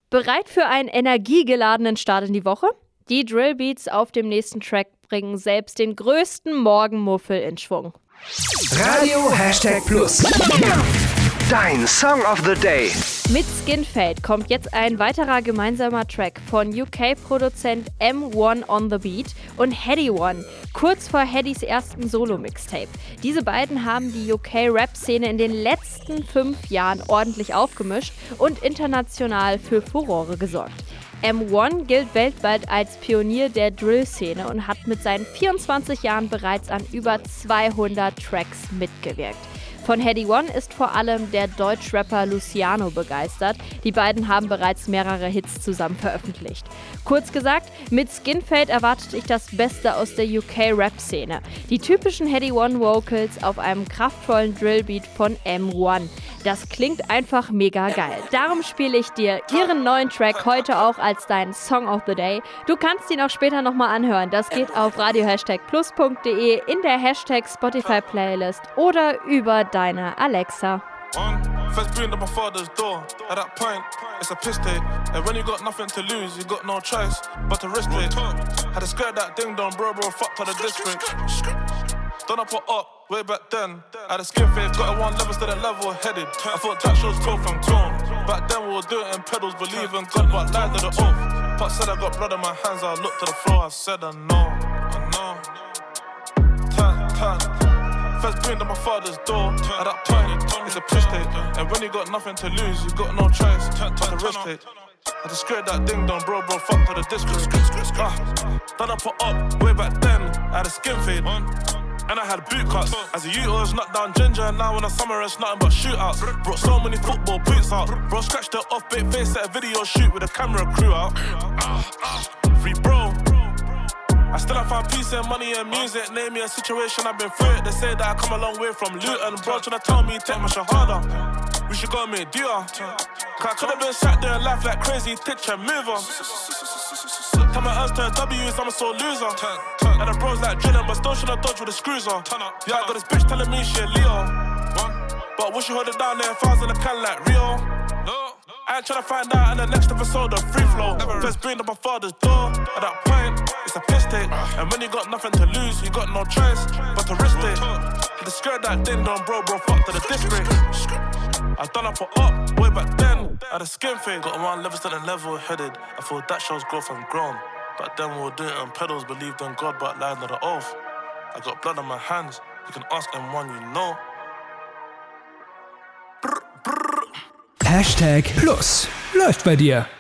Bereit für einen energiegeladenen Start in die Woche? Die Drillbeats auf dem nächsten Track bringen selbst den größten Morgenmuffel in Schwung. Radio #Plus. Dein Song of the Day. Mit Skin Fade kommt jetzt ein weiterer gemeinsamer Track von UK-Produzent M1 on the Beat und Headie One, kurz vor Headies ersten Solo-Mixtape. Diese beiden haben die UK-Rap-Szene in den letzten 5 Jahren ordentlich aufgemischt und international für Furore gesorgt. M1 gilt weltweit als Pionier der Drill-Szene und hat mit seinen 24 Jahren bereits an über 200 Tracks mitgewirkt. Von Headie One ist vor allem der Deutschrapper Luciano begeistert. Die beiden haben bereits mehrere Hits zusammen veröffentlicht. Kurz gesagt, mit Skin Fade erwartet ich das Beste aus der UK-Rap-Szene. Die typischen Headie One Vocals auf einem kraftvollen Drillbeat von M1. Das klingt einfach mega geil. Darum spiele ich dir ihren neuen Track heute auch als deinen Song of the Day. Du kannst ihn auch später nochmal anhören. Das geht auf radio+.de in der #Spotify-Playlist oder über deine Alexa. First being at my father's door. At that point, it's a piss take. And when you got nothing to lose, you got no choice but to risk it. Had to skirt that ding dong, bro, fucked to the district. Done up or up, way back then. Had a skin fade, got it one level, still at level headed. I thought that show's told from tone. Back then we were doing it in pedals, believe in God, but lied to the oath. But said I got blood in my hands, I looked to the floor, I said I know. First being at my father's door. At that point, it's a piss take. And when you got nothing to lose, you got no choice but to risk it. I just scared that ding dong, bro, fuck to the district. Done up or up, way back then, I had a skin fade. And I had boot cuts. As a youth, I was knocked down ginger. And now in the summer, it's nothing but shootouts. Brought so many football boots out. Bro, scratched the off-bait face at a video shoot with a camera crew out. Free bro. I still have found peace and money and music. Name me a situation, I've been through it. They say that I come a long way from Luton. Bro, tryna tell me, take my shahada. We should go and make deal. Cause I could've been sat there and laugh like crazy, ditch and move on. Tell my earns to a W's, I'm a sore loser. And the bros like drilling, but still should I dodge with the screws on. Yeah, I got this bitch telling me she a Leo. But wish you hold it down there if I was in a can like Rio. I ain't tryna find out in the next episode of Free Flow. First being at my father's door. At that point, it's a piss take. And when you got nothing to lose, you got no choice but to risk it. Had to skirt that ding dong, bro, fuck to the district. I done up or up, way back then. Had a skin fade, got one level still and level headed. I thought that show's growth and grown. Back then we were doing it on pedals, believed in God, but lied to the oath. I got blood on my hands, you can ask M1, you know. #Plus läuft bei dir.